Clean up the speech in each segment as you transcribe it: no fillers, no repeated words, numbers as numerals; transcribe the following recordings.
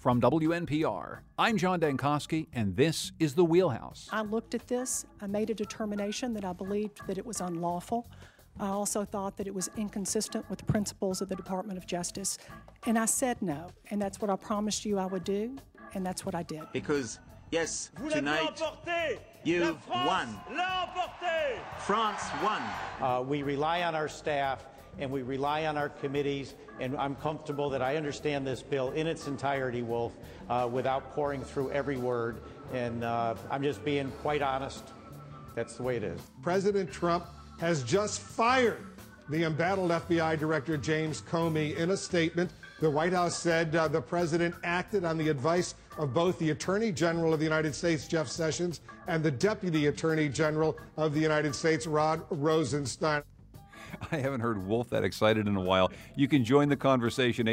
From WNPR, I'm John Dankosky, and this is The Wheelhouse. I looked at this, I made a determination that I believed that it was unlawful. I also thought that it was inconsistent with the principles of the Department of Justice, and I said no, and that's what I promised you I would do, and that's what I did. Because, yes, tonight, you won. France won. We rely on our staff, and we rely on our committees, and I'm comfortable that I understand this bill in its entirety, Wolf, without pouring through every word, and I'm just being quite honest. That's the way it is. President Trump has just fired the embattled FBI Director James Comey. In a statement, the White House said the president acted on the advice of both the Attorney General of the United States, Jeff Sessions, and the Deputy Attorney General of the United States, Rod Rosenstein. I haven't heard Wolf that excited in a while. You can join the conversation,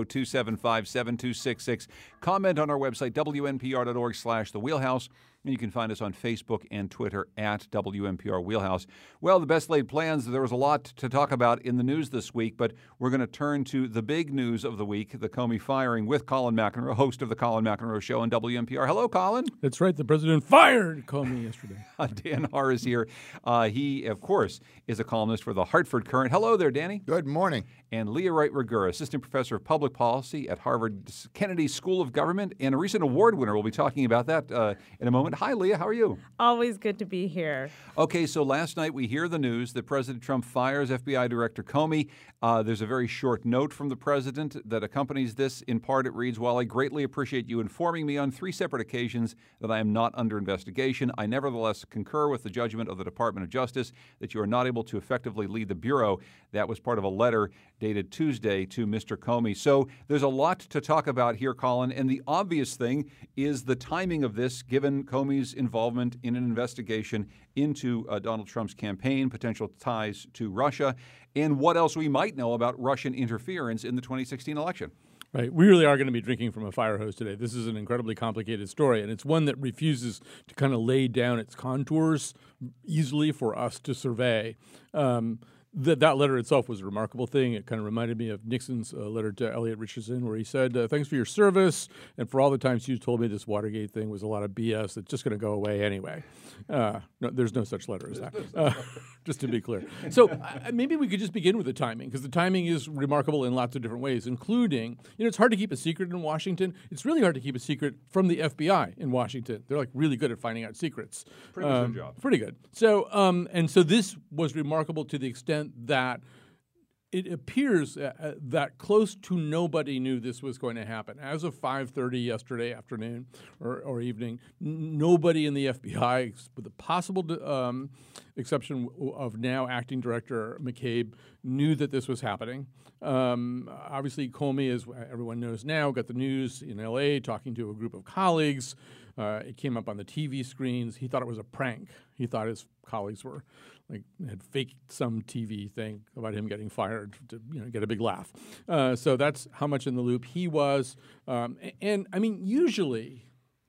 860-275-7266. Comment on our website, wnpr.org/The Wheelhouse. And you can find us on Facebook and Twitter at WNPR Wheelhouse. Well, the best laid plans, there was a lot to talk about in the news this week, but we're going to turn to the big news of the week, the Comey firing, with Colin McEnroe, host of the Colin McEnroe Show on WNPR. Hello, Colin. That's right. The president fired Comey yesterday. Dan Haar is here. He, of course, is a columnist for the Hartford Courant. Hello there, Danny. Good morning. And Leah Wright-Rigueur, assistant professor of public policy at Harvard's Kennedy School of Government and a recent award winner. We'll be talking about that in a moment. Hi, Leah. How are you? Always good to be here. Okay, so last night we hear the news that President Trump fires FBI Director Comey. There's a very short note from the president that accompanies this. In part, it reads, "While I greatly appreciate you informing me on 3 separate occasions that I am not under investigation, I nevertheless concur with the judgment of the Department of Justice that you are not able to effectively lead the Bureau." That was part of a letter dated Tuesday to Mr. Comey. So there's a lot to talk about here, Colin, and the obvious thing is the timing of this, given Comey's involvement in an investigation into Donald Trump's campaign, potential ties to Russia, and what else we might know about Russian interference in the 2016 election. Right. We really are going to be drinking from a fire hose today. This is an incredibly complicated story, and it's one that refuses to kind of lay down its contours easily for us to survey. That letter itself was a remarkable thing. It kind of reminded me of Nixon's letter to Elliot Richardson, where he said, "Thanks for your service, and for all the times you told me this Watergate thing was a lot of BS that's just going to go away anyway." No, there's no such letter as that, just to be clear. So maybe we could just begin with the timing, because the timing is remarkable in lots of different ways, including, it's hard to keep a secret in Washington. It's really hard to keep a secret from the FBI in Washington. They're really good at finding out secrets. Pretty good job. Pretty good. So, so this was remarkable to the extent that it appears that close to nobody knew this was going to happen. As of 5:30 yesterday afternoon or evening, nobody in the FBI, with the possible exception of now acting director McCabe, knew that this was happening. Obviously, Comey, as everyone knows now, got the news in L.A. talking to a group of colleagues. It came up on the TV screens. He thought it was a prank. He thought his colleagues had faked some TV thing about him getting fired to get a big laugh. So that's how much in the loop he was. And I mean, usually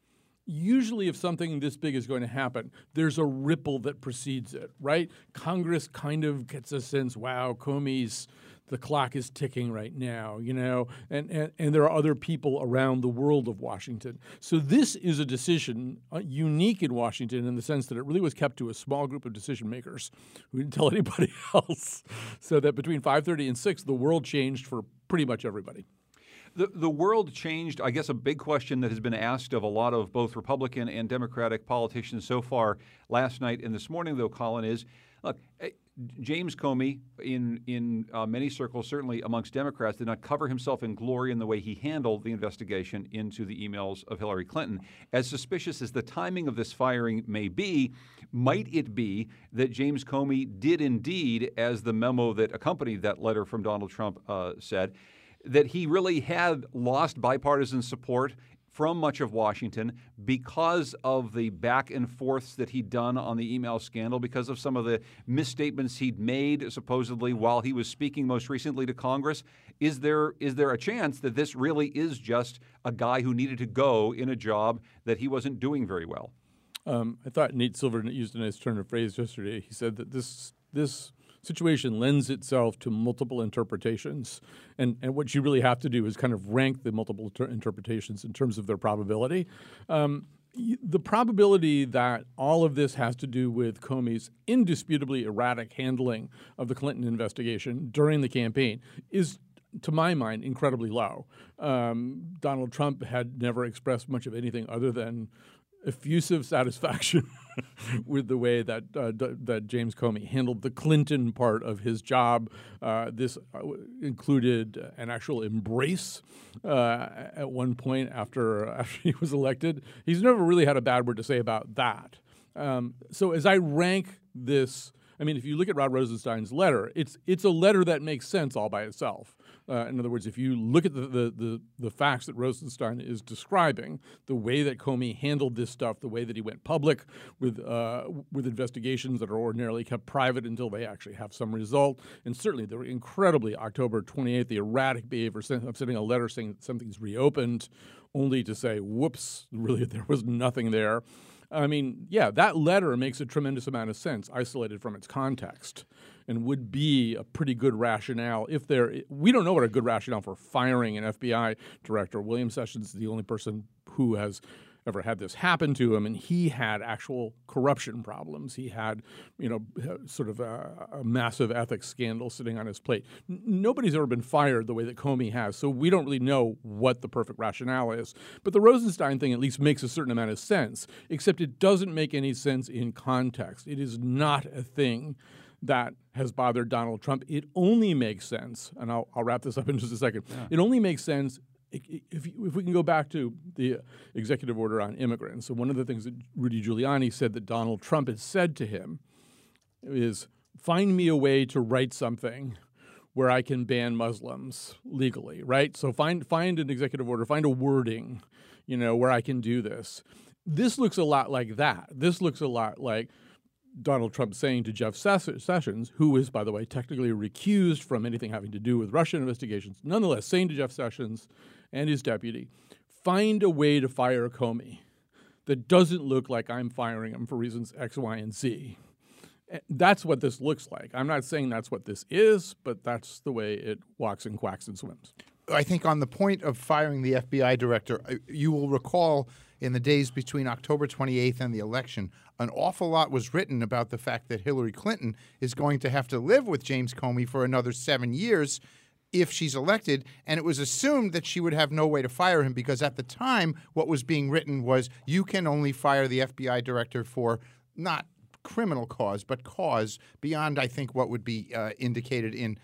if something this big is going to happen, there's a ripple that precedes it, right? Congress kind of gets a sense, wow, the clock is ticking right now, and there are other people around the world of Washington. So this is a decision unique in Washington in the sense that it really was kept to a small group of decision makers who didn't tell anybody else. So that between 5:30 and 6, the world changed for pretty much everybody. The world changed. I guess a big question that has been asked of a lot of both Republican and Democratic politicians so far last night and this morning, though, Colin, is, look, James Comey, in many circles, certainly amongst Democrats, did not cover himself in glory in the way he handled the investigation into the emails of Hillary Clinton. As suspicious as the timing of this firing may be, might it be that James Comey did indeed, as the memo that accompanied that letter from Donald Trump said, that he really had lost bipartisan support from much of Washington because of the back and forths that he'd done on the email scandal, because of some of the misstatements he'd made supposedly while he was speaking most recently to Congress? Is there a chance that this really is just a guy who needed to go in a job that he wasn't doing very well? I thought Nate Silver used a nice turn of phrase yesterday. He said that this situation lends itself to multiple interpretations. And what you really have to do is kind of rank the multiple interpretations in terms of their probability. The probability that all of this has to do with Comey's indisputably erratic handling of the Clinton investigation during the campaign is, to my mind, incredibly low. Donald Trump had never expressed much of anything other than effusive satisfaction with the way that James Comey handled the Clinton part of his job. This included an actual embrace at one point after he was elected. He's never really had a bad word to say about that. So as I rank this, I mean, if you look at Rod Rosenstein's letter, it's a letter that makes sense all by itself. In other words, if you look at the facts that Rosenstein is describing, the way that Comey handled this stuff, the way that he went public with investigations that are ordinarily kept private until they actually have some result, and certainly the incredibly October 28th, the erratic behavior of sending a letter saying that something's reopened, only to say, whoops, really there was nothing there. I mean, yeah, that letter makes a tremendous amount of sense, isolated from its context, and would be a pretty good rationale if we don't know what a good rationale for firing an FBI director. William Sessions is the only person who has ever had this happen to him, and he had actual corruption problems. He had, sort of a massive ethics scandal sitting on his plate. Nobody's ever been fired the way that Comey has, so we don't really know what the perfect rationale is. But the Rosenstein thing at least makes a certain amount of sense, except it doesn't make any sense in context. It is not a thing that has bothered Donald Trump. It only makes sense, and I'll wrap this up in just a second. Yeah. It only makes sense if we can go back to the executive order on immigrants. So one of the things that Rudy Giuliani said that Donald Trump had said to him is, find me a way to write something where I can ban Muslims legally, right? So find an executive order, find a wording, where I can do this. This looks a lot like that. This looks a lot like Donald Trump saying to Jeff Sessions, who is, by the way, technically recused from anything having to do with Russian investigations, nonetheless saying to Jeff Sessions and his deputy, find a way to fire Comey that doesn't look like I'm firing him for reasons X, Y, and Z. That's what this looks like. I'm not saying that's what this is, but that's the way it walks and quacks and swims. I think on the point of firing the FBI director, you will recall in the days between October 28th and the election, an awful lot was written about the fact that Hillary Clinton is going to have to live with James Comey for another 7 years if she's elected, and it was assumed that she would have no way to fire him because at the time what was being written was you can only fire the FBI director for not criminal cause, but cause beyond, I think, what would be indicated in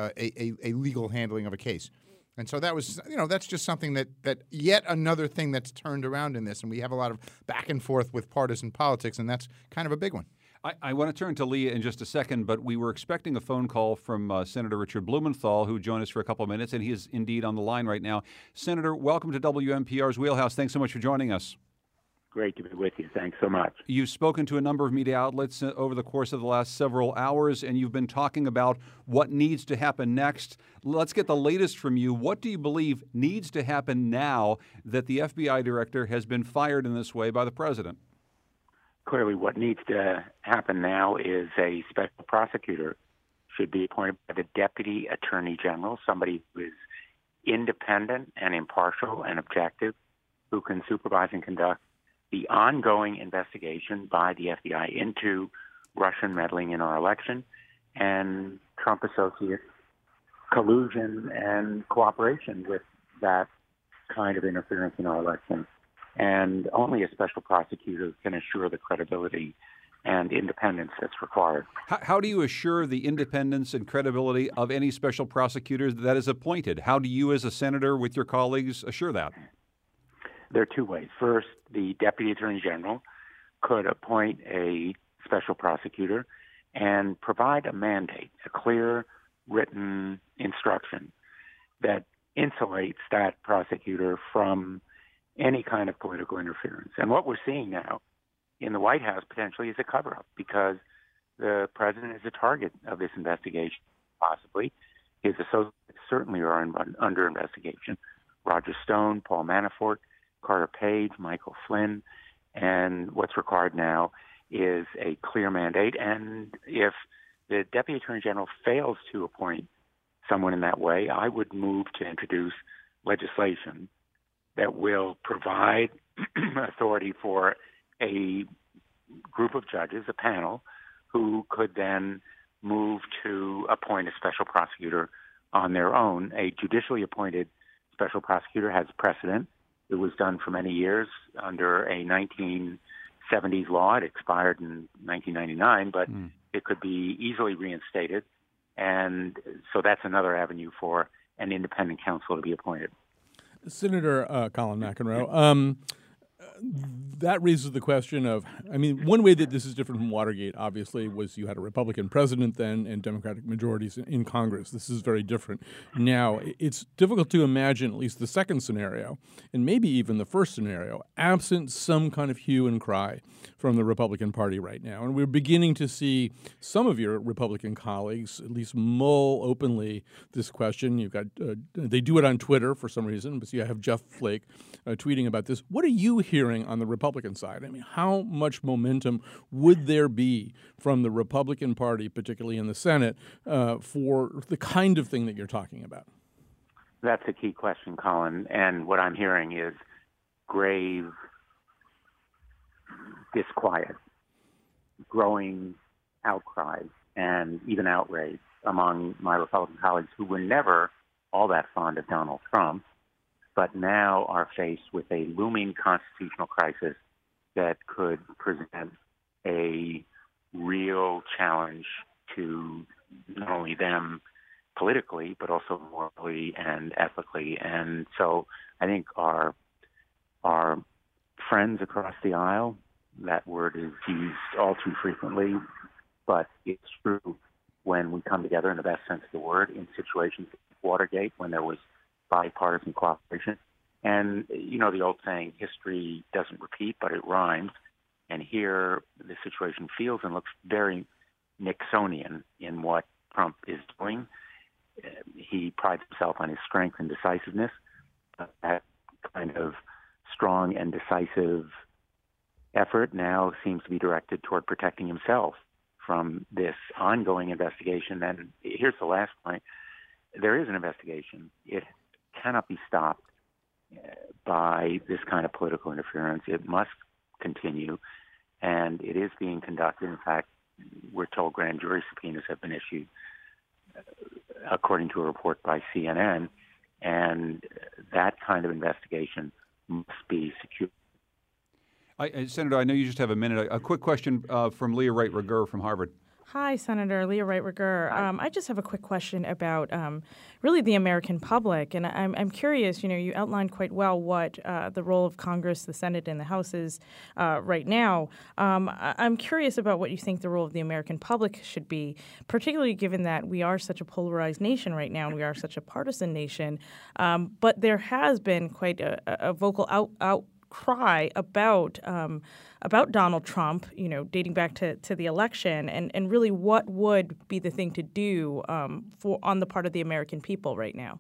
a legal handling of a case. And so that was, that's just something that yet another thing that's turned around in this. And we have a lot of back and forth with partisan politics, and that's kind of a big one. I want to turn to Leah in just a second, but we were expecting a phone call from Senator Richard Blumenthal, who joined us for a couple of minutes, and he is indeed on the line right now. Senator, welcome to WNPR's Wheelhouse. Thanks so much for joining us. Great to be with you. Thanks so much. You've spoken to a number of media outlets over the course of the last several hours, and you've been talking about what needs to happen next. Let's get the latest from you. What do you believe needs to happen now that the FBI director has been fired in this way by the president? Clearly, what needs to happen now is a special prosecutor should be appointed by the Deputy Attorney General, somebody who is independent and impartial and objective, who can supervise and conduct the ongoing investigation by the FBI into Russian meddling in our election and Trump associates' collusion and cooperation with that kind of interference in our election. And only a special prosecutor can assure the credibility and independence that's required. How do you assure the independence and credibility of any special prosecutor that is appointed? How do you as a senator with your colleagues assure that? There are two ways. First, the Deputy Attorney General could appoint a special prosecutor and provide a mandate, a clear written instruction that insulates that prosecutor from any kind of political interference. And what we're seeing now in the White House potentially is a cover-up because the president is a target of this investigation, possibly. His associates certainly are under investigation. Roger Stone, Paul Manafort, Carter Page, Michael Flynn, and what's required now is a clear mandate. And if the Deputy Attorney General fails to appoint someone in that way, I would move to introduce legislation that will provide authority for a group of judges, a panel, who could then move to appoint a special prosecutor on their own. A judicially appointed special prosecutor has precedent. It was done for many years under a 1970s law. It expired in 1999, but it could be easily reinstated. And so that's another avenue for an independent counsel to be appointed. Senator Colin McEnroe, that raises the question of, I mean, one way that this is different from Watergate, obviously, was you had a Republican president then and Democratic majorities in Congress. This is very different. Now, it's difficult to imagine at least the second scenario, and maybe even the first scenario, absent some kind of hue and cry from the Republican Party right now. And we're beginning to see some of your Republican colleagues at least mull openly this question. You've got they do it on Twitter for some reason, but you have Jeff Flake tweeting about this. What are you hearing on the Republican side? I mean, how much momentum would there be from the Republican Party, particularly in the Senate, for the kind of thing that you're talking about? That's a key question, Colin. And what I'm hearing is grave disquiet, growing outcries, and even outrage among my Republican colleagues who were never all that fond of Donald Trump, but now are faced with a looming constitutional crisis that could present a real challenge to not only them politically, but also morally and ethically. And so I think our friends across the aisle, that word is used all too frequently, but it's true when we come together in the best sense of the word in situations like Watergate, when there was bipartisan cooperation. And, you know, the old saying, history doesn't repeat, but it rhymes. And here the situation feels and looks very Nixonian in what Trump is doing. He prides himself on his strength and decisiveness. That kind of strong and decisive effort now seems to be directed toward protecting himself from this ongoing investigation. And here's the last point. There is an investigation. It cannot be stopped by this kind of political interference. It must continue, and it is being conducted. In fact, we're told grand jury subpoenas have been issued, according to a report by CNN, and that kind of investigation must be secure. Senator, I know you just have a minute. A quick question from Leah Wright Rigueur from Harvard. Hi, Senator Leah Wright Rigueur. I just have a quick question about really the American public, and I'm curious. You know, you outlined quite well what the role of Congress, the Senate, and the House is right now. I'm curious about what you think the role of the American public should be, particularly given that we are such a polarized nation right now, and we are such a partisan nation. But there has been quite a vocal outcry about Donald Trump, you know, dating back to the election, and really what would be the thing to do on the part of the American people right now?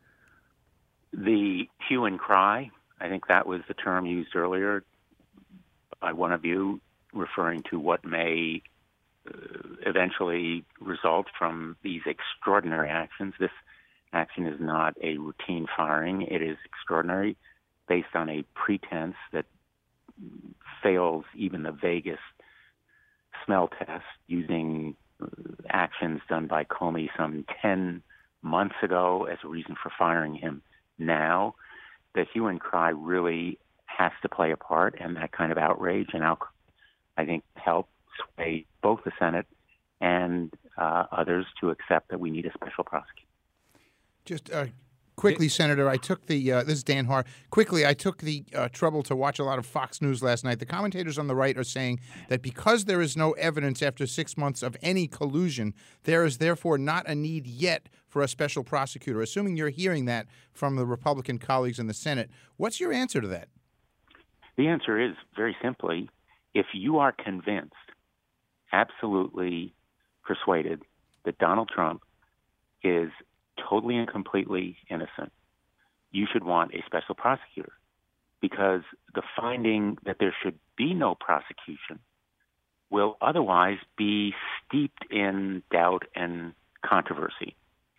The hue and cry, I think that was the term used earlier by one of you, referring to what may eventually result from these extraordinary actions. This action is not a routine firing. It is extraordinary, based on a pretense that fails even the vaguest smell test, using actions done by Comey some 10 months ago as a reason for firing him now. The hue and cry really has to play a part, and that kind of outrage and outcry, I think, help sway both the Senate and others to accept that we need a special prosecutor. Just quickly, Senator, I took the this is Dan Haar. Quickly, I took the trouble to watch a lot of Fox News last night. The commentators on the right are saying that because there is no evidence after 6 months of any collusion, there is therefore not a need yet for a special prosecutor. Assuming you're hearing that from the Republican colleagues in the Senate, what's your answer to that? The answer is very simply, if you are convinced, absolutely persuaded, that Donald Trump is totally and completely innocent, you should want a special prosecutor, because the finding that there should be no prosecution will otherwise be steeped in doubt and controversy.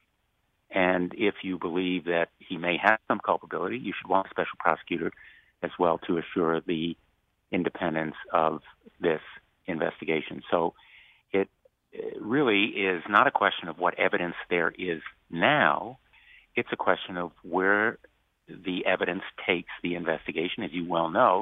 And if you believe that he may have some culpability, you should want a special prosecutor as well to assure the independence of this investigation. So it really is not a question of what evidence there is now. It's a question of where the evidence takes the investigation. As you well know,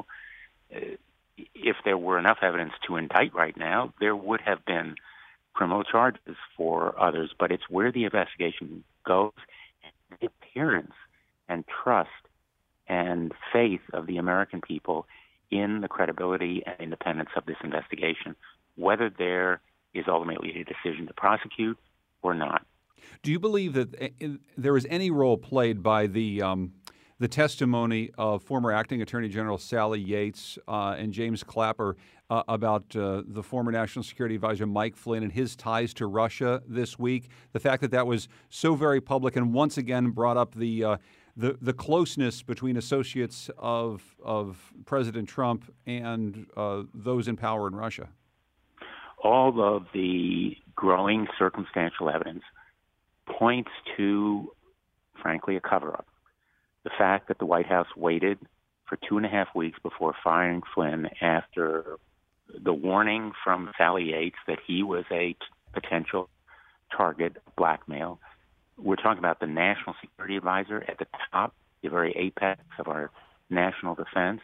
if there were enough evidence to indict right now, there would have been criminal charges for others, but it's where the investigation goes, and the appearance and trust and faith of the American people in the credibility and independence of this investigation, whether there is ultimately a decision to prosecute or not. Do you believe that there is any role played by the testimony of former Acting Attorney General Sally Yates and James Clapper about the former National Security Advisor Mike Flynn and his ties to Russia this week? The fact that that was so very public and once again brought up the closeness between associates of President Trump and those in power in Russia. All of the growing circumstantial evidence points to, frankly, a cover-up. The fact that the White House waited for 2.5 weeks before firing Flynn after the warning from Sally Yates that he was a potential target of blackmail. We're talking about the National Security Advisor at the top, the very apex of our national defense,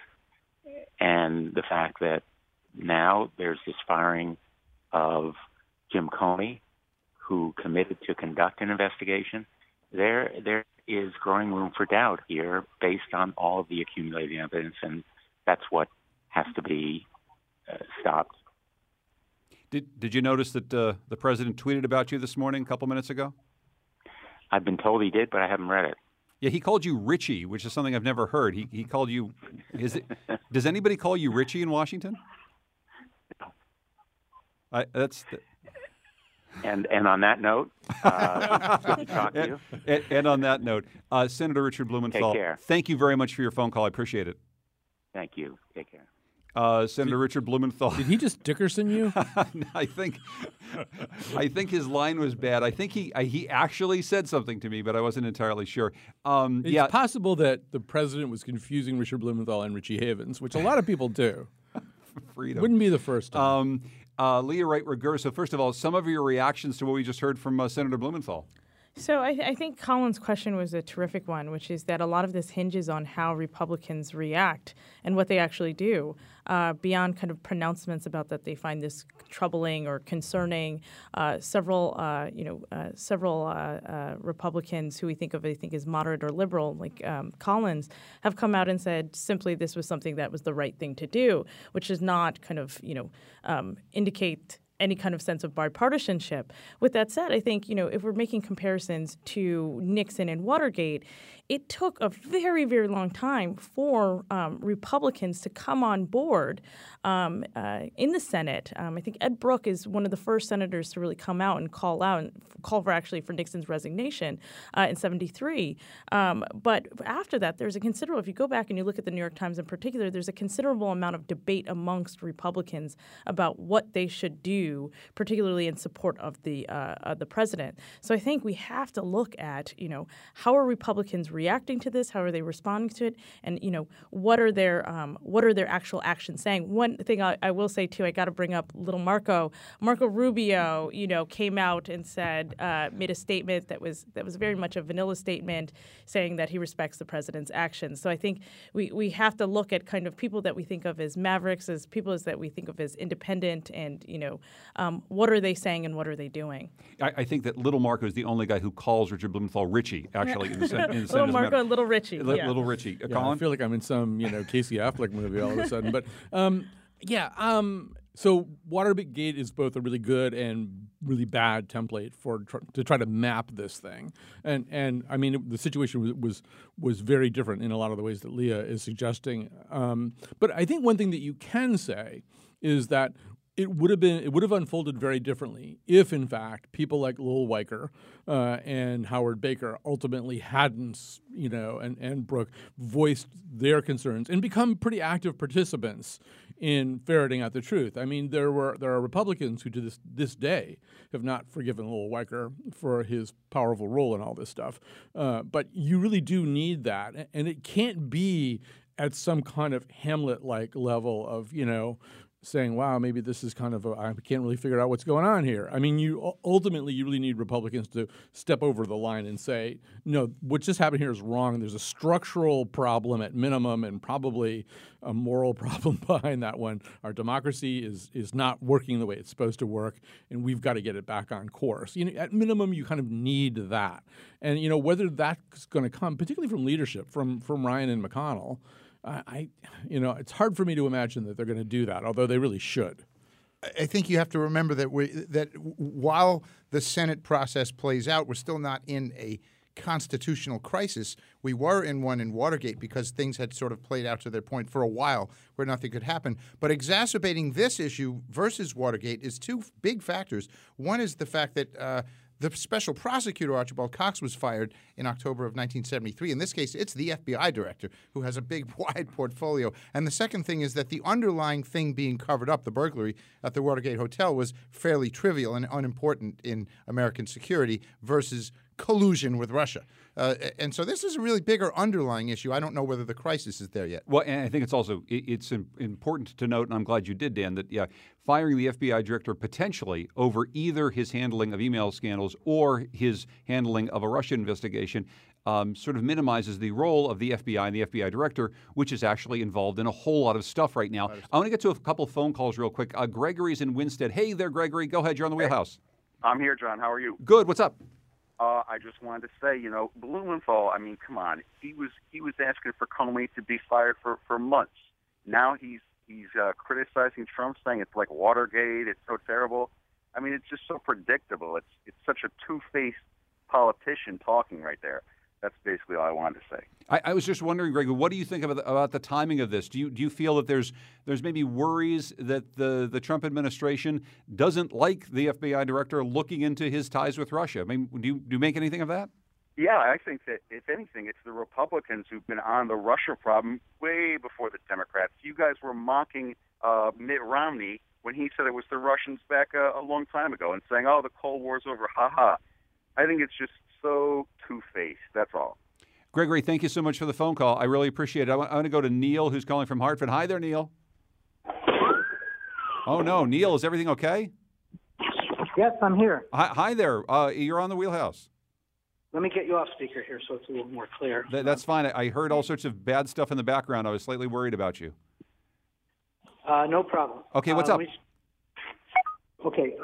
and the fact that now there's this firing of Jim Comey, who committed to conduct an investigation. There is growing room for doubt here based on all of the accumulated evidence, and that's what has to be stopped. Did you notice that the president tweeted about you this morning, a couple minutes ago? I've been told he did, but I haven't read it. Yeah, he called you Richie, which is something I've never heard. He called you. Does anybody call you Richie in Washington? And on that note, good to talk to you. And on that note, Senator Richard Blumenthal, take care. Thank you very much for your phone call. I appreciate it. Thank you. Take care. Senator Richard Blumenthal. Did he just Dickerson you? I think his line was bad. I think he actually said something to me, but I wasn't entirely sure. It's possible that the president was confusing Richard Blumenthal and Richie Havens, which a lot of people do. Freedom. Wouldn't be the first time. Leah Wright Rigueur. So first of all, some of your reactions to what we just heard from Senator Blumenthal. So I think Colin's question was a terrific one, which is that a lot of this hinges on how Republicans react and what they actually do, beyond kind of pronouncements about that they find this troubling or concerning. Several Republicans who we think of, I think, as moderate or liberal, like Collins, have come out and said simply this was something that was the right thing to do, which does not kind of indicate any kind of sense of bipartisanship. With that said, I think, if we're making comparisons to Nixon and Watergate, it took a very, very long time for Republicans to come on board in the Senate. I think Ed Brooke is one of the first senators to really come out and call for Nixon's resignation in 1973. But after that, there's a considerable, if you go back and you look at the New York Times in particular, there's a considerable amount of debate amongst Republicans about what they should do, particularly in support of the president. So I think we have to look at, how are Republicans reacting to this? How are they responding to it? And what are their actual actions saying? One thing I will say too, I got to bring up little Marco Rubio. Came out and said, made a statement that was very much a vanilla statement, saying that he respects the president's actions. So I think we have to look at kind of people that we think of as mavericks, as people that we think of as independent, and what are they saying and what are they doing? I think that little Marco is the only guy who calls Richard Blumenthal Richie, actually, in the Senate. Little Marco and Little Richie. Little Richie. I feel like I'm in some Casey Affleck movie all of a sudden. But so Watergate is both a really good and really bad template to try to map this thing. And I mean, the situation was very different in a lot of the ways that Leah is suggesting. But I think one thing that you can say is that it would have unfolded very differently if, in fact, people like Lowell Weicker and Howard Baker ultimately hadn't, and Brooke voiced their concerns and become pretty active participants in ferreting out the truth. I mean, there are Republicans who to this day have not forgiven Lowell Weicker for his powerful role in all this stuff. But you really do need that, and it can't be at some kind of Hamlet-like level of, saying, wow, maybe this is kind of I can't really figure out what's going on here. I mean, you really need Republicans to step over the line and say, no, what just happened here is wrong. There's a structural problem at minimum and probably a moral problem behind that one. Our democracy is not working the way it's supposed to work, and we've got to get it back on course. At minimum, you kind of need that. And, whether that's going to come, particularly from leadership, from Ryan and McConnell, it's hard for me to imagine that they're going to do that, although they really should. I think you have to remember that while the Senate process plays out, we're still not in a constitutional crisis. We were in one in Watergate because things had sort of played out to their point for a while where nothing could happen. But exacerbating this issue versus Watergate is two big factors. One is the fact that the special prosecutor, Archibald Cox, was fired in October of 1973. In this case, it's the FBI director who has a big, wide portfolio. And the second thing is that the underlying thing being covered up, the burglary at the Watergate Hotel, was fairly trivial and unimportant in American security versus collusion with Russia. And so this is a really bigger underlying issue. I don't know whether the crisis is there yet. Well, and I think it's also it's important to note, and I'm glad you did, Dan, that firing the FBI director potentially over either his handling of email scandals or his handling of a Russia investigation sort of minimizes the role of the FBI and the FBI director, which is actually involved in a whole lot of stuff right now. I want to get to a couple of phone calls real quick. Gregory's in Winstead. Hey there, Gregory. Go ahead. You're on the Wheelhouse. I'm here, John. How are you? Good. What's up? I just wanted to say, Blumenthal, I mean, come on. He was asking for Comey to be fired for months. Now he's criticizing Trump, saying it's like Watergate, it's so terrible. I mean, it's just so predictable. It's such a two-faced politician talking right there. That's basically all I wanted to say. I was just wondering, Greg, what do you think about the timing of this? Do you feel that there's maybe worries that the Trump administration doesn't like the FBI director looking into his ties with Russia? I mean, do you make anything of that? Yeah, I think that, if anything, it's the Republicans who've been on the Russia problem way before the Democrats. You guys were mocking Mitt Romney when he said it was the Russians back a long time ago and saying, oh, the Cold War's over, ha-ha. I think it's just so two-faced, that's all. Gregory, thank you so much for the phone call. I really appreciate it. I want to go to Neil, who's calling from Hartford. Hi there, Neil. Oh, no. Neil, is everything okay? Yes, I'm here. Hi there. You're on the Wheelhouse. Let me get you off speaker here so it's a little more clear. That's fine. I heard all sorts of bad stuff in the background. I was slightly worried about you. No problem. Okay, what's up? Okay.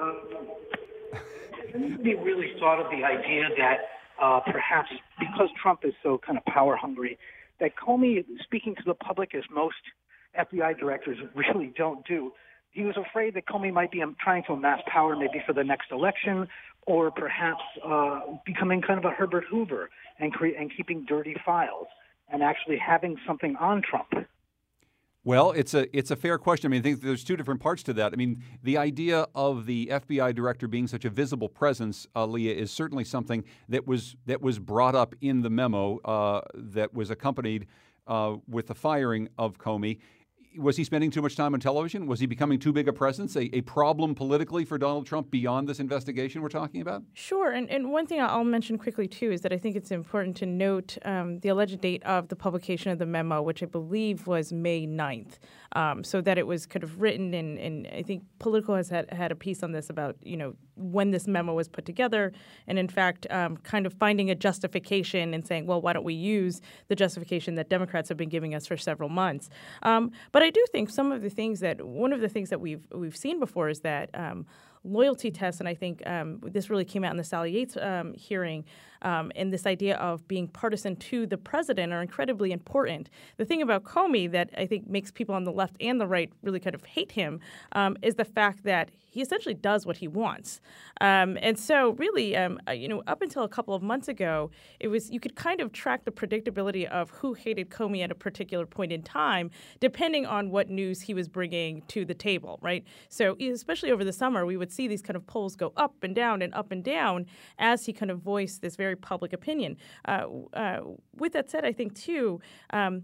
Nobody really thought of the idea that perhaps because Trump is so kind of power hungry, that Comey, speaking to the public as most FBI directors really don't do, he was afraid that Comey might be trying to amass power maybe for the next election, or perhaps becoming kind of a Herbert Hoover and keeping dirty files and actually having something on Trump. Well, it's a fair question. I mean, I think there's two different parts to that. I mean, the idea of the FBI director being such a visible presence, Leah, is certainly something that was brought up in the memo that was accompanied with the firing of Comey. Was he spending too much time on television? Was he becoming too big a presence, a problem politically for Donald Trump beyond this investigation we're talking about? Sure. And one thing I'll mention quickly, too, is that I think it's important to note the alleged date of the publication of the memo, which I believe was May 9th, so that it was kind of written, and I think Politico has had a piece on this about, when this memo was put together, and in fact, kind of finding a justification and saying, well, why don't we use the justification that Democrats have been giving us for several months? But I do think one of the things that we've seen before is that loyalty tests, and I think this really came out in the Sally Yates hearing, and this idea of being partisan to the president are incredibly important. The thing about Comey that I think makes people on the left and the right really kind of hate him is the fact that he essentially does what he wants. And so really, up until a couple of months ago, you could kind of track the predictability of who hated Comey at a particular point in time, depending on what news he was bringing to the table, right? So especially over the summer, we would see these kind of polls go up and down as he kind of voiced this very public opinion. With that said, I think, too,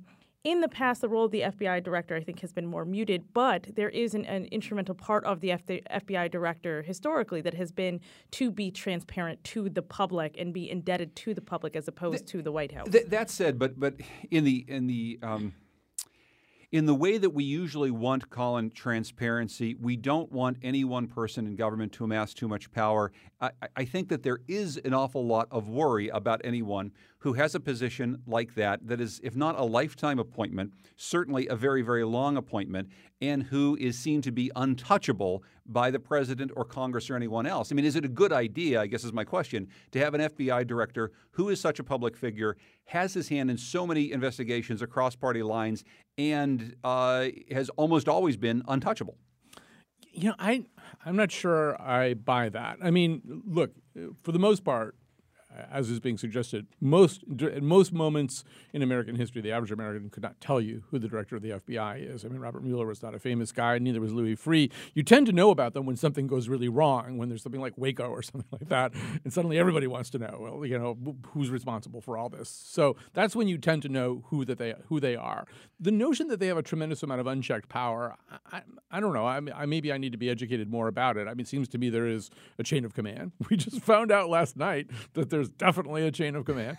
In the past, the role of the FBI director, I think, has been more muted, but there is an instrumental part of the FBI director historically that has been to be transparent to the public and be indebted to the public as opposed to the White House. That said, but in the way that we usually want, Colin, transparency, we don't want any one person in government to amass too much power. I think that there is an awful lot of worry about anyone who has a position like that is, if not a lifetime appointment, certainly a very, very long appointment, and who is seen to be untouchable by the president or Congress or anyone else. I mean, is it a good idea, I guess is my question, to have an FBI director who is such a public figure, has his hand in so many investigations across party lines, and has almost always been untouchable? You know, I'm not sure I buy that. I mean, look, for the most part, as is being suggested, at most moments in American history, the average American could not tell you who the director of the FBI is. I mean, Robert Mueller was not a famous guy, neither was Louis Freeh. You tend to know about them when something goes really wrong, when there's something like Waco or something like that, and suddenly everybody wants to know, well, you know, who's responsible for all this. So that's when you tend to know who they are. The notion that they have a tremendous amount of unchecked power, I don't know. Maybe I need to be educated more about it. I mean, it seems to me there is a chain of command. We just found out last night that there's definitely a chain of command,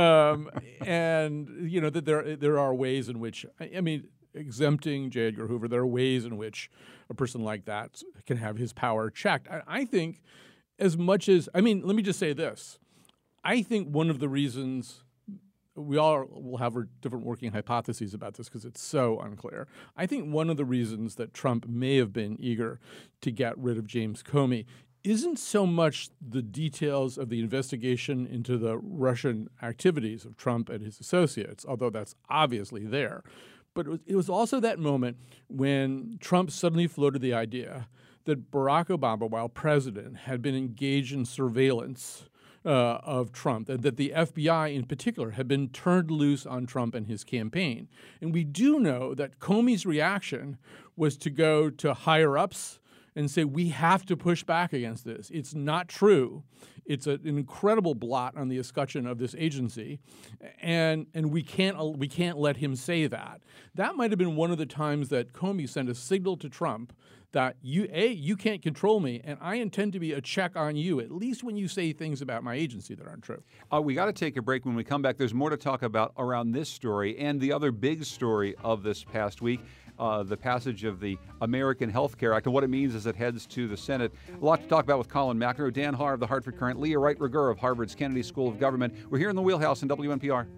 and you know that there are ways in which, I mean, exempting J. Edgar Hoover, there are ways in which a person like that can have his power checked. I think, as much as, I mean, let me just say this: I think one of the reasons. We all will have different working hypotheses about this because it's so unclear. I think one of the reasons that Trump may have been eager to get rid of James Comey isn't so much the details of the investigation into the Russian activities of Trump and his associates, although that's obviously there. But it was also that moment when Trump suddenly floated the idea that Barack Obama, while president, had been engaged in surveillance of Trump, and that the FBI in particular had been turned loose on Trump and his campaign. And we do know that Comey's reaction was to go to higher-ups and say, we have to push back against this. It's not true. It's an incredible blot on the escutcheon of this agency, and we can't let him say that. That might have been one of the times that Comey sent a signal to Trump that you can't control me, and I intend to be a check on you, at least when you say things about my agency that aren't true. We got to take a break. When we come back, there's more to talk about around this story and the other big story of this past week, the passage of the American Health Care Act and what it means as it heads to the Senate. A lot to talk about with Colin McEnroe, Dan Haar of the Hartford Courant, Leah Wright Rigueur of Harvard's Kennedy School of Government. We're here in the Wheelhouse in WNPR.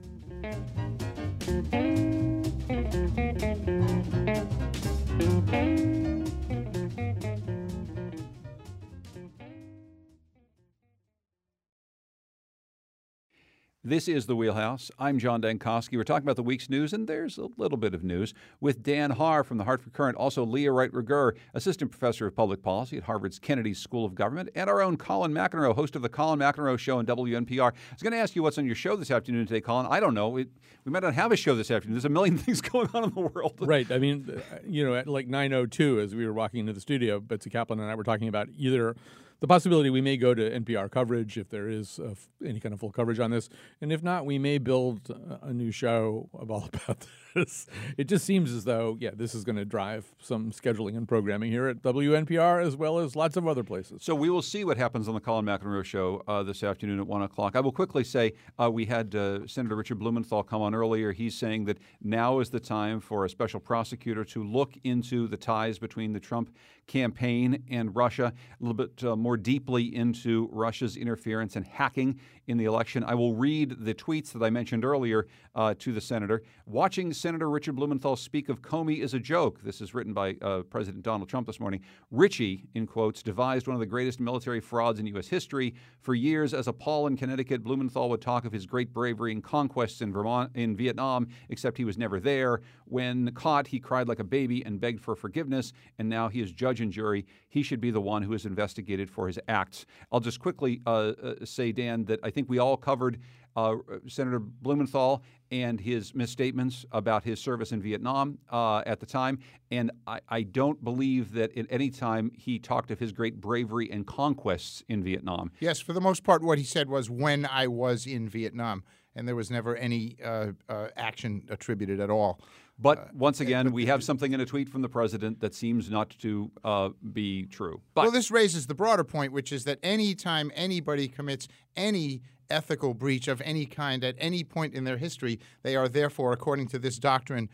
This is The Wheelhouse. I'm John Dankosky. We're talking about the week's news, and there's a little bit of news with Dan Haar from the Hartford Courant, also Leah Wright Rigueur, Assistant Professor of Public Policy at Harvard's Kennedy School of Government, and our own Colin McEnroe, host of the Colin McEnroe Show on WNPR. I was going to ask you what's on your show this afternoon today, Colin. I don't know. We might not have a show this afternoon. There's a million things going on in the world. Right. I mean, you know, at like 9:02 as we were walking into the studio, Betsy Kaplan and I were talking about either the possibility we may go to NPR coverage if there is any kind of full coverage on this. And if not, we may build a new show all about this. It just seems as though, this is going to drive some scheduling and programming here at WNPR as well as lots of other places. So we will see what happens on the Colin McEnroe Show this afternoon at 1 o'clock. I will quickly say we had Senator Richard Blumenthal come on earlier. He's saying that now is the time for a special prosecutor to look into the ties between the Trump campaign and Russia, a little bit more deeply into Russia's interference and hacking in the election. I will read the tweets that I mentioned earlier to the senator. Watching Senator Richard Blumenthal speak of Comey is a joke. This is written by President Donald Trump this morning. Richie, in quotes, devised one of the greatest military frauds in U.S. history. For years, as a Paul in Connecticut, Blumenthal would talk of his great bravery and conquests in Vietnam, except he was never there. When caught, he cried like a baby and begged for forgiveness, and now he is judge and jury. He should be the one who is investigated for his acts. I'll just quickly say, Dan, that I think we all covered Senator Blumenthal and his misstatements about his service in Vietnam at the time. And I don't believe that at any time he talked of his great bravery and conquests in Vietnam. Yes, for the most part, what he said was when I was in Vietnam. and there was never any action attributed at all. But once again, we have something in a tweet from the president that seems not to be true. But well, this raises the broader point, which is that any time anybody commits any ethical breach of any kind at any point in their history, they are therefore, according to this doctrine,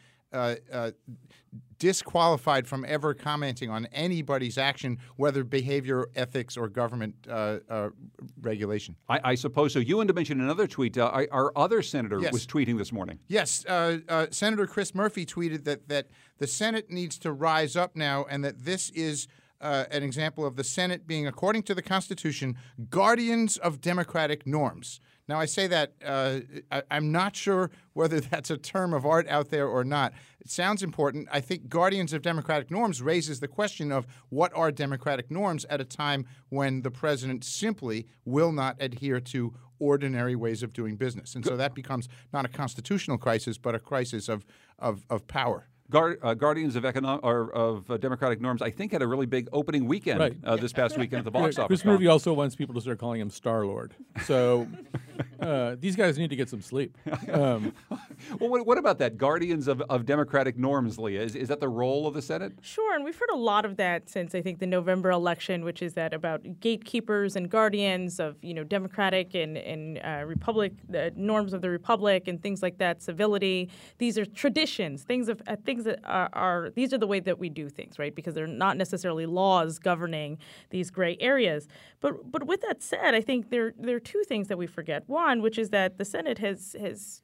disqualified from ever commenting on anybody's action, whether behavior, ethics, or government regulation. I suppose so. You wanted to mention another tweet. Our other senator was tweeting this morning. Yes. Senator Chris Murphy tweeted that the Senate needs to rise up now, and that this is an example of the Senate being, according to the Constitution, guardians of democratic norms. Now, I say that I'm not sure whether that's a term of art out there or not. It sounds important. I think guardians of democratic norms raises the question of what are democratic norms at a time when the president simply will not adhere to ordinary ways of doing business. And so that becomes not a constitutional crisis, but a crisis of power. Guardians of Democratic Norms, I think, had a really big opening weekend this past weekend at the box office. Chris Murphy also wants people to start calling him Star-Lord. So these guys need to get some sleep. Well, what about that? Guardians of Democratic Norms, Leah. Is that the role of the Senate? Sure, and we've heard a lot of that since, I think, the November election, which is that about gatekeepers and guardians of, democratic and republic, the norms of the republic and things like that, civility. These are traditions, things that are these are the way that we do things, right? Because they're not necessarily laws governing these gray areas. But with that said, I think there are two things that we forget. One, which is that the Senate has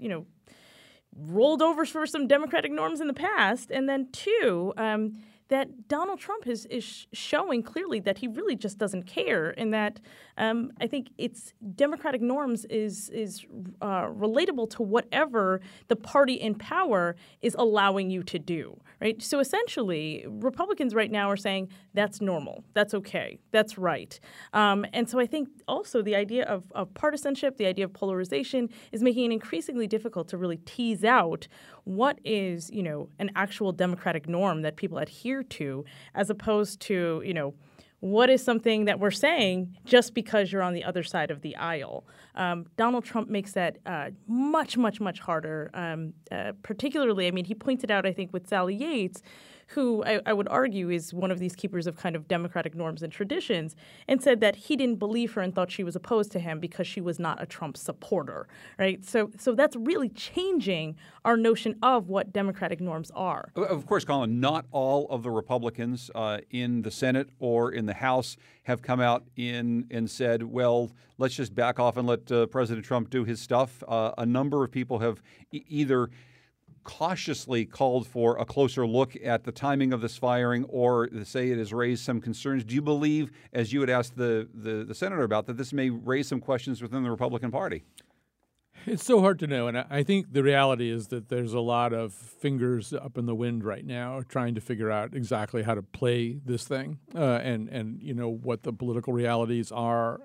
rolled over for some democratic norms in the past, and then two, that Donald Trump is showing clearly that he really just doesn't care, and that I think it's democratic norms is relatable to whatever the party in power is allowing you to do, right? So essentially, Republicans right now are saying that's normal, that's okay, that's right. And so I think also the idea of partisanship, the idea of polarization is making it increasingly difficult to really tease out what is, an actual democratic norm that people adhere to, as opposed to, what is something that we're saying just because you're on the other side of the aisle. Donald Trump makes that much, much, much harder, particularly, he pointed out, I think, with Sally Yates, who I would argue is one of these keepers of kind of democratic norms and traditions, and said that he didn't believe her and thought she was opposed to him because she was not a Trump supporter, right? So that's really changing our notion of what democratic norms are. Of course, Colin, not all of the Republicans in the Senate or in the House have come out and said, well, let's just back off and let President Trump do his stuff. A number of people have either cautiously called for a closer look at the timing of this firing, or say it has raised some concerns. Do you believe, as you had asked the senator about, that this may raise some questions within the Republican Party? It's so hard to know, and I think the reality is that there's a lot of fingers up in the wind right now trying to figure out exactly how to play this thing and what the political realities are.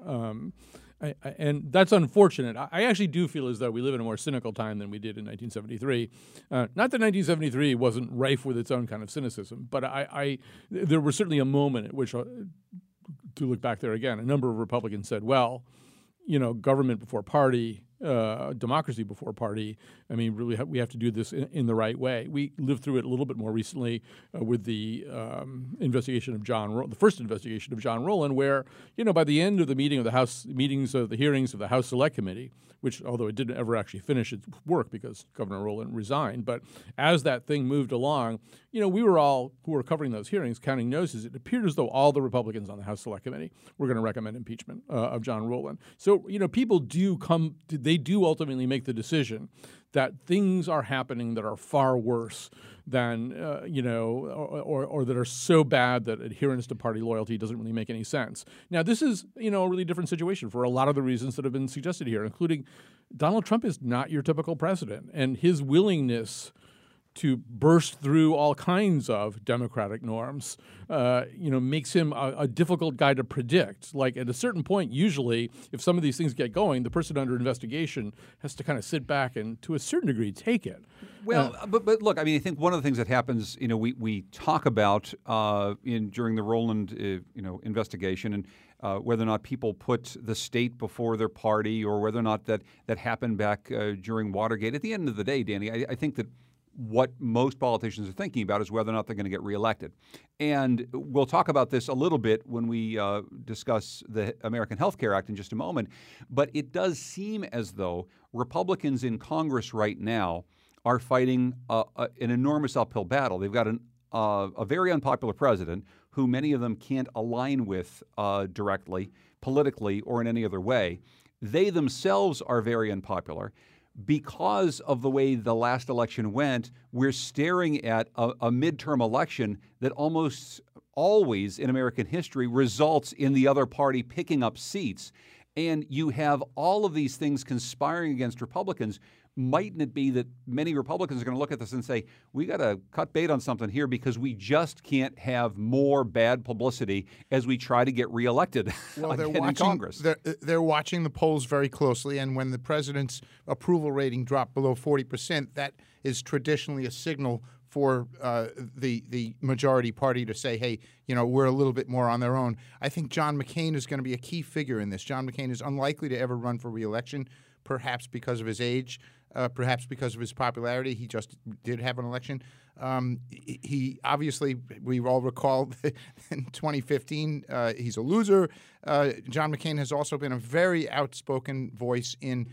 And that's unfortunate. I actually do feel as though we live in a more cynical time than we did in 1973. Not that 1973 wasn't rife with its own kind of cynicism, but there was certainly a moment at which, to look back there again, a number of Republicans said, well, government before party, democracy before party. Really, we have to do this in the right way. We lived through it a little bit more recently with the investigation of the first investigation of John Rowland, where by the end of the the hearings of the House Select Committee, which although it didn't ever actually finish its work because Governor Rowland resigned, but as that thing moved along, we were all who were covering those hearings counting noses. It appeared as though all the Republicans on the House Select Committee were going to recommend impeachment of John Rowland. So people they do ultimately make the decision that things are happening that are far worse than, or that are so bad that adherence to party loyalty doesn't really make any sense. Now, this is, a really different situation for a lot of the reasons that have been suggested here, including Donald Trump is not your typical president, and his willingness to burst through all kinds of democratic norms, makes him a difficult guy to predict. Like at a certain point, usually, if some of these things get going, the person under investigation has to kind of sit back and, to a certain degree, take it. Well, but look, I think one of the things that happens, we talk about during the Rowland, investigation, whether or not people put the state before their party, or whether or not that happened back during Watergate. At the end of the day, Danny, I think that what most politicians are thinking about is whether or not they're going to get reelected. And we'll talk about this a little bit when we discuss the American Health Care Act in just a moment. But it does seem as though Republicans in Congress right now are fighting an enormous uphill battle. They've got a very unpopular president who many of them can't align with directly, politically, or in any other way. They themselves are very unpopular. Because of the way the last election went, we're staring at a midterm election that almost always in American history results in the other party picking up seats. And you have all of these things conspiring against Republicans. Mightn't it be that many Republicans are going to look at this and say, we got to cut bait on something here because we just can't have more bad publicity as we try to get reelected in Congress? They're watching the polls very closely, and when the president's approval rating dropped below 40%, that is traditionally a signal for the majority party to say, hey, we're a little bit more on their own. I think John McCain is going to be a key figure in this. John McCain is unlikely to ever run for re-election, perhaps because of his age, perhaps because of his popularity. He just did have an election. He obviously, we all recall in 2015, he's a loser. John McCain has also been a very outspoken voice in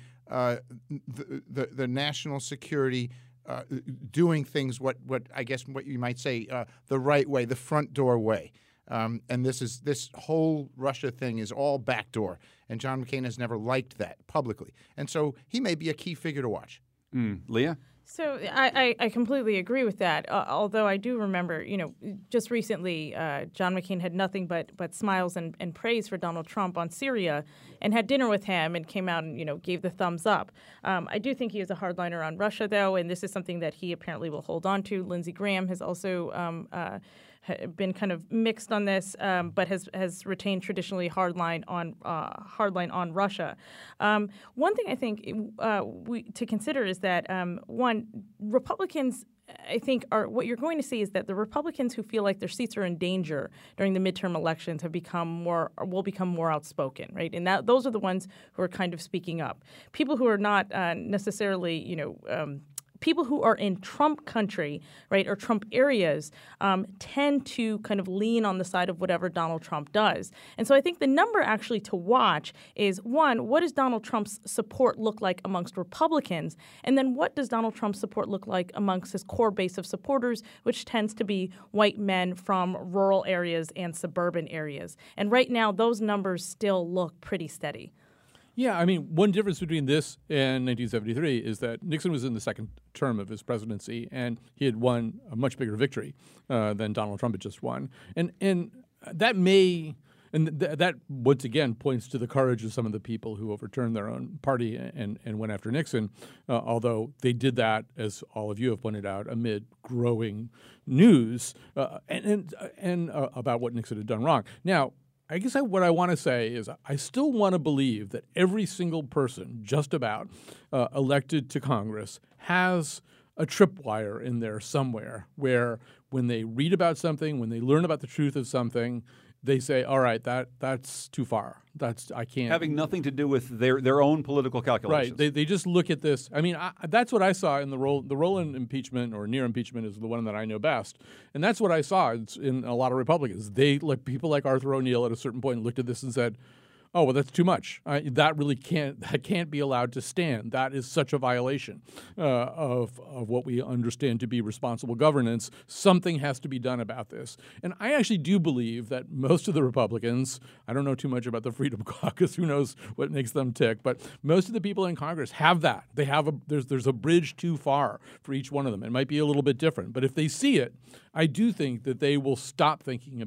the national security, doing things what you might say the right way, the front door way. And this whole Russia thing is all backdoor, and John McCain has never liked that publicly, and so he may be a key figure to watch. Leah? So I completely agree with that. Although I do remember, just recently, John McCain had nothing but smiles and praise for Donald Trump on Syria, and had dinner with him and came out and gave the thumbs up. I do think he is a hardliner on Russia, though, and this is something that he apparently will hold on to. Lindsey Graham has also been kind of mixed on this, but has retained traditionally hardline on Russia. One thing I think to consider is that one, Republicans, I think, what you're going to see is that the Republicans who feel like their seats are in danger during the midterm elections will become more outspoken, right? And those are the ones who are kind of speaking up. People who are not necessarily, people who are in Trump country, right, or Trump areas tend to kind of lean on the side of whatever Donald Trump does. And so I think the number actually to watch is, one, what does Donald Trump's support look like amongst Republicans? And then what does Donald Trump's support look like amongst his core base of supporters, which tends to be white men from rural areas and suburban areas? And right now, those numbers still look pretty steady. Yeah, I mean, one difference between this and 1973 is that Nixon was in the second term of his presidency, and he had won a much bigger victory than Donald Trump had just won. And that that once again points to the courage of some of the people who overturned their own party and went after Nixon, although they did that, as all of you have pointed out, amid growing news and about what Nixon had done wrong. Now, I guess what I want to say is I still want to believe that every single person just about elected to Congress has a tripwire in there somewhere where when they read about something, when they learn about the truth of something, they say, all right, that's too far. I can't. Having nothing to do with their own political calculations. Right. They just look at this. I mean, that's what I saw in the role in impeachment or near impeachment is the one that I know best. And that's what I saw in a lot of Republicans. People like Arthur O'Neill at a certain point looked at this and said, oh, well, that's too much. That can't be allowed to stand. That is such a violation of what we understand to be responsible governance. Something has to be done about this. And I actually do believe that most of the Republicans, I don't know too much about the Freedom Caucus, who knows what makes them tick, but most of the people in Congress have that. They have there's a bridge too far for each one of them. It might be a little bit different, but if they see it, I do think that they will stop thinking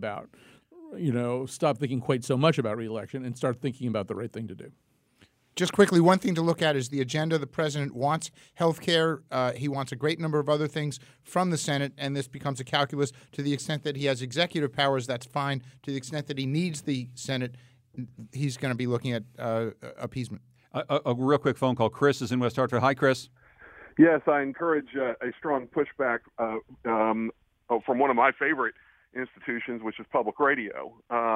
quite so much about re-election and start thinking about the right thing to do. Just quickly, one thing to look at is the agenda. The president wants health care. He wants a great number of other things from the Senate, and this becomes a calculus. To the extent that he has executive powers, that's fine. To the extent that he needs the Senate, he's going to be looking at appeasement. A real quick phone call. Chris is in West Hartford. Hi, Chris. Yes, I encourage a strong pushback from one of my favorite institutions, which is public radio.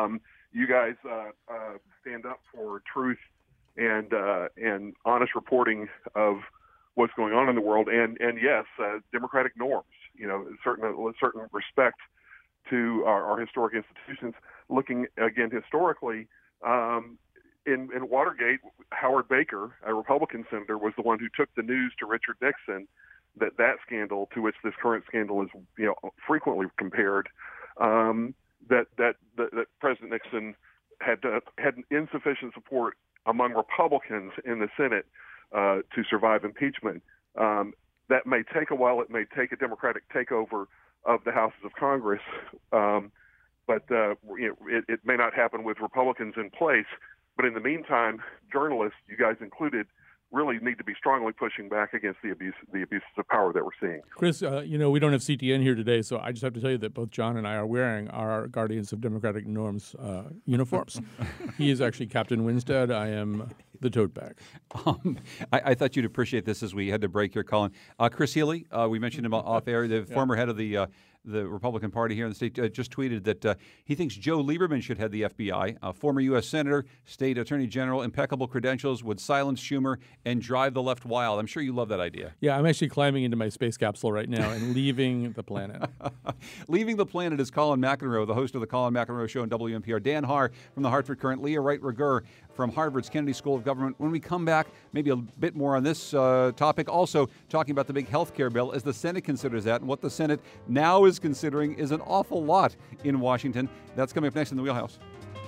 you guys stand up for truth and honest reporting of what's going on in the world, and yes, democratic norms. Certain respect to our historic institutions. Looking again historically, in Watergate, Howard Baker, a Republican senator, was the one who took the news to Richard Nixon that scandal, to which this current scandal is frequently compared, that President Nixon had insufficient support among Republicans in the Senate to survive impeachment. That may take a while. It may take a Democratic takeover of the houses of Congress, but it may not happen with Republicans in place. But in the meantime, journalists, you guys included, really need to be strongly pushing back against the abuses of power that we're seeing. Chris, we don't have CTN here today, so I just have to tell you that both John and I are wearing our Guardians of Democratic Norms uniforms. He is actually Captain Winstead. I am the tote bag. I thought you'd appreciate this as we had to break here, Colin. Chris Healy, we mentioned him off air, the former head of the Republican Party here in the state, just tweeted that he thinks Joe Lieberman should head the FBI. A former U.S. Senator, State Attorney General, impeccable credentials, would silence Schumer and drive the left wild. I'm sure you love that idea. Yeah, I'm actually climbing into my space capsule right now and leaving the planet. Leaving the planet is Colin McEnroe, the host of the Colin McEnroe Show on WNPR. Dan Haar from the Hartford Courant, Leah Wright Rigueur from Harvard's Kennedy School of Government. When we come back, maybe a bit more on this topic. Also talking about the big health care bill as the Senate considers that, and what the Senate now is considering is an awful lot in Washington. That's coming up next in the Wheelhouse.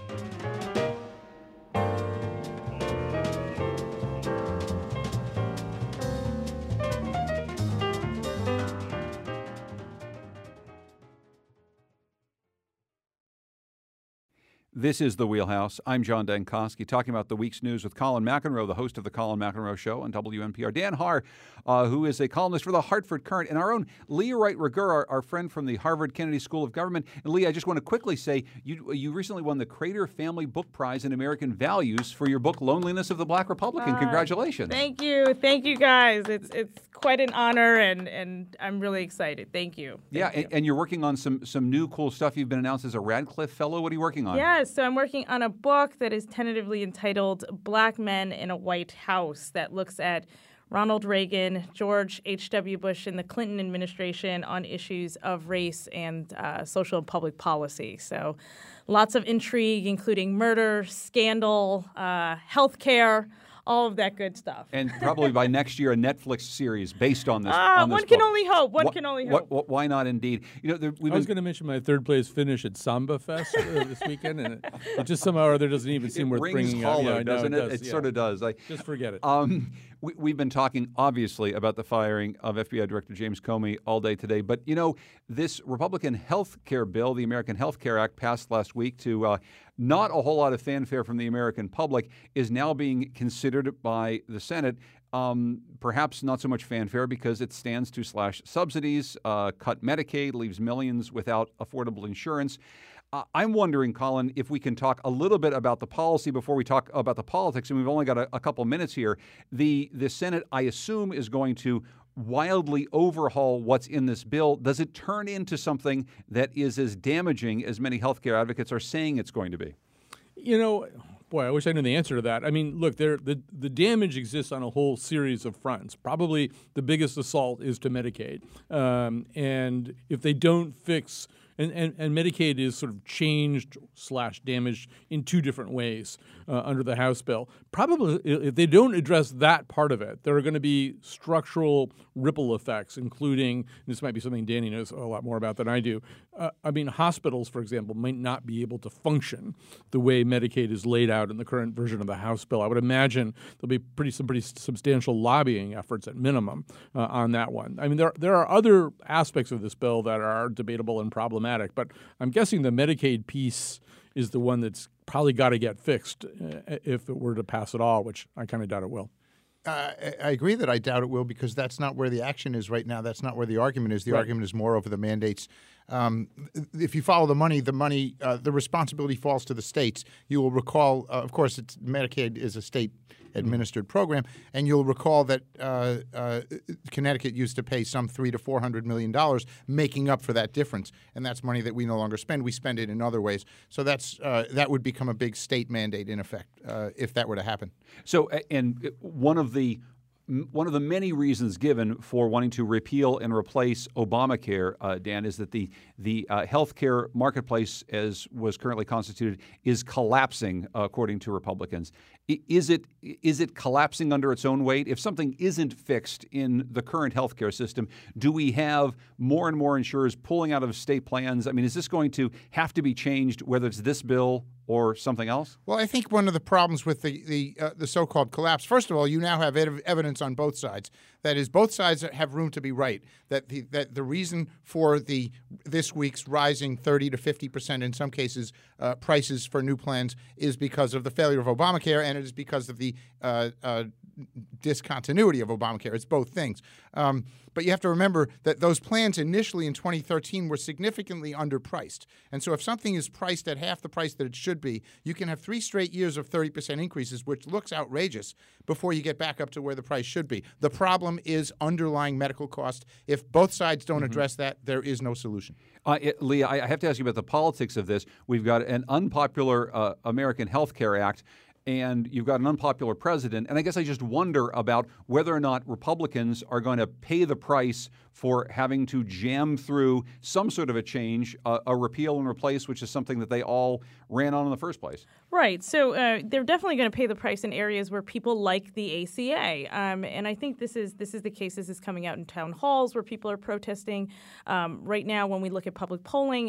This is The Wheelhouse. I'm John Dankosky, talking about the week's news with Colin McEnroe, the host of the Colin McEnroe Show on WNPR. Dan Haar, who is a columnist for the Hartford Courant, and our own Leah Wright Rigueur, our friend from the Harvard Kennedy School of Government. And Leah, I just want to quickly say, you recently won the Crater Family Book Prize in American Values for your book, Loneliness of the Black Republican. Congratulations. Thank you. Thank you, guys. It's quite an honor, and I'm really excited. Thank you. Thank you. And you're working on some new cool stuff. You've been announced as a Radcliffe Fellow. What are you working on? Yeah, so I'm working on a book that is tentatively entitled Black Men in a White House, that looks at Ronald Reagan, George H.W. Bush, and the Clinton administration on issues of race and social and public policy. So lots of intrigue, including murder, scandal, healthcare, all of that good stuff. And probably by next year, a Netflix series based on this. One can only hope. One can only hope. Why not, indeed? I was going to mention my third place finish at Samba Fest this weekend, and it just somehow or other doesn't even seem worth bringing up. Yeah, doesn't it? It sort of does. Just forget it. We've been talking, obviously, about the firing of FBI Director James Comey all day today. But, this Republican health care bill, the American Health Care Act, passed last week to not a whole lot of fanfare from the American public, is now being considered by the Senate. Perhaps not so much fanfare because it stands to slash subsidies, cut Medicaid, leaves millions without affordable insurance. I'm wondering, Colin, if we can talk a little bit about the policy before we talk about the politics, and we've only got a couple minutes here. The Senate, I assume, is going to wildly overhaul what's in this bill. Does it turn into something that is as damaging as many healthcare advocates are saying it's going to be? Boy, I wish I knew the answer to that. I mean, look, the damage exists on a whole series of fronts. Probably the biggest assault is to Medicaid. And if they don't fix and Medicaid is sort of changed / damaged in two different ways under the House bill. Probably if they don't address that part of it, there are going to be structural ripple effects, including, this might be something Danny knows a lot more about than I do. Hospitals, for example, might not be able to function the way Medicaid is laid out in the current version of the House bill. I would imagine there'll be some pretty substantial lobbying efforts at minimum on that one. I mean, there are other aspects of this bill that are debatable and problematic, but I'm guessing the Medicaid piece is the one that's probably got to get fixed if it were to pass at all, which I kind of doubt it will. I agree that I doubt it will because that's not where the action is right now. That's not where the argument is. The argument is more over the mandates if you follow the money, the responsibility falls to the states. You will recall, of course, Medicaid is a state-administered program, and you'll recall that Connecticut used to pay some $300 to $400 million, making up for that difference, and that's money that we no longer spend. We spend it in other ways. So that would become a big state mandate in effect if that were to happen. So, and one of the many reasons given for wanting to repeal and replace Obamacare, Dan, is that the healthcare marketplace, as was currently constituted, is collapsing, according to Republicans. Is it collapsing under its own weight? If something isn't fixed in the current healthcare system, do we have more and more insurers pulling out of state plans? I mean, is this going to have to be changed, whether it's this bill or something else? Well, I think one of the problems with the so-called collapse, first of all, you now have evidence on both sides. That is, both sides have room to be right. That the reason for this week's rising 30 to 50% in some cases prices for new plans is because of the failure of Obamacare, and it is because of the discontinuity of Obamacare. It's both things. But you have to remember that those plans initially in 2013 were significantly underpriced. And so if something is priced at half the price that it should be, you can have 3 straight years of 30% increases, which looks outrageous, before you get back up to where the price should be. The problem is underlying medical cost. If both sides don't address that, there is no solution. Leah, I have to ask you about the politics of this. We've got an unpopular American Health Care Act, and you've got an unpopular president. And I guess I just wonder about whether or not Republicans are going to pay the price for having to jam through some sort of a change, a repeal and replace, which is something that they all ran on in the first place. Right. So they're definitely going to pay the price in areas where people like the ACA. And I think this is the case. This is coming out in town halls where people are protesting. Right now, when we look at public polling,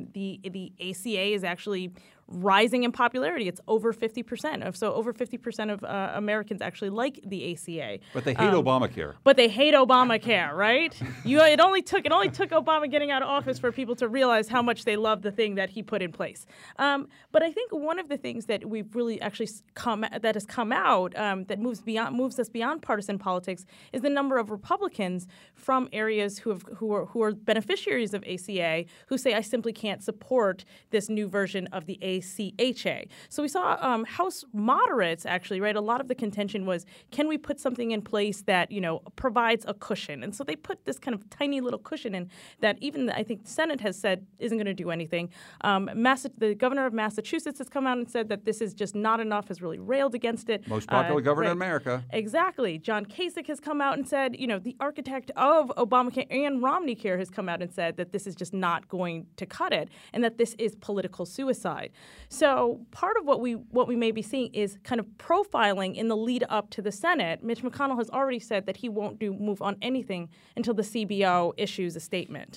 the ACA is actually rising in popularity. It's over 50%. So over 50% of Americans actually like the ACA. But they hate Obamacare. But they hate Obamacare, right? It only took Obama getting out of office for people to realize how much they love the thing that he put in place. But I think one of the things that we've really actually has come out that moves us beyond partisan politics is the number of Republicans from areas who are beneficiaries of ACA who say, I simply can't support this new version of the ACHA. So we saw House moderates actually, right? A lot of the contention was, can we put something in place that provides a cushion? And so they put this kind of tiny little cushion in that even I think the Senate has said isn't going to do anything. The governor of Massachusetts has come out and said that this is just not enough, has really railed against it. Most popular governor in America. Exactly. John Kasich has come out and said, the architect of Obamacare and Romneycare has come out and said that this is just not going to cut it and that this is political suicide. So part of what we may be seeing is kind of profiling in the lead up to the Senate. Mitch McConnell has already said that he won't move on anything until the CBO issues a statement.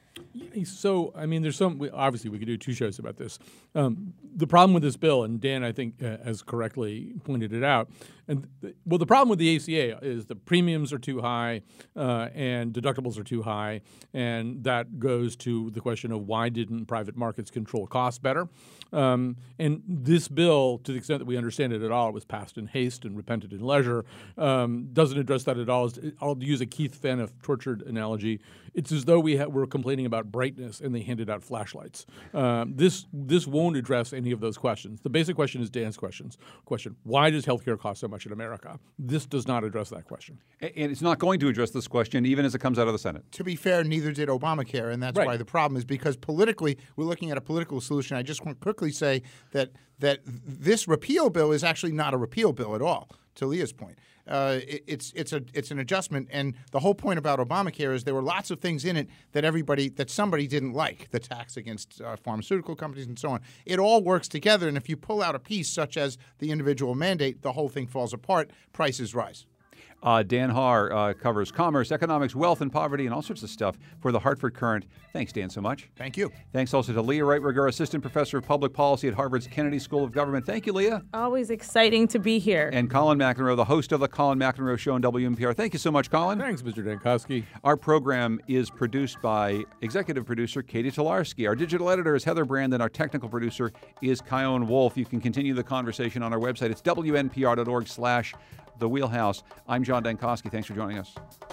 So, I mean, obviously we could do 2 shows about this. The problem with this bill, and Dan, I think, has correctly pointed it out, the problem with the ACA is the premiums are too high and deductibles are too high, and that goes to the question of why didn't private markets control costs better? And this bill, to the extent that we understand it at all, it was passed in haste and repented in leisure, doesn't address that at all. I'll use a Keith Fenn tortured analogy. It's as though we're complaining about brightness and they handed out flashlights. This won't address any of those questions. The basic question is Dan's question. Why does healthcare cost so much in America? This does not address that question. And it's not going to address this question even as it comes out of the Senate. To be fair, neither did Obamacare, and that's why the problem is because politically, we're looking at a political solution. I just want to quickly say that this repeal bill is actually not a repeal bill at all, to Leah's point. It's an adjustment, and the whole point about Obamacare is there were lots of things in it that somebody didn't like, the tax against pharmaceutical companies and so on. It all works together, and if you pull out a piece such as the individual mandate, the whole thing falls apart, prices rise. Dan Haar covers commerce, economics, wealth, and poverty, and all sorts of stuff for the Hartford Courant. Thanks, Dan, so much. Thank you. Thanks also to Leah Wright-Rigueur, Assistant Professor of Public Policy at Harvard's Kennedy School of Government. Thank you, Leah. Always exciting to be here. And Colin McEnroe, the host of the Colin McEnroe Show on WNPR. Thank you so much, Colin. Thanks, Mr. Dankosky. Our program is produced by executive producer Katie Tolarski. Our digital editor is Heather Brand, and our technical producer is Kyone Wolf. You can continue the conversation on our website. It's WNPR.org/The Wheelhouse. I'm John Dankosky. Thanks for joining us.